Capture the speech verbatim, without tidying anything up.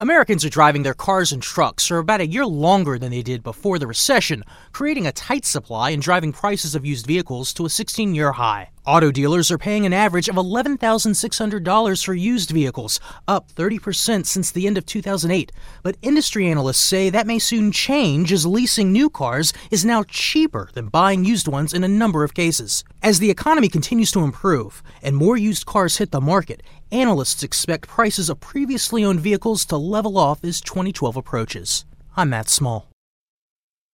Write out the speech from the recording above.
Americans are driving their cars and trucks for about a year longer than they did before the recession, creating a tight supply and driving prices of used vehicles to a sixteen-year high. Auto dealers are paying an average of eleven thousand six hundred dollars for used vehicles, up thirty percent since the end of two thousand eight. But industry analysts say that may soon change as leasing new cars is now cheaper than buying used ones in a number of cases. As the economy continues to improve and more used cars hit the market, analysts expect prices of previously owned vehicles to level off as twenty twelve approaches. I'm Matt Small.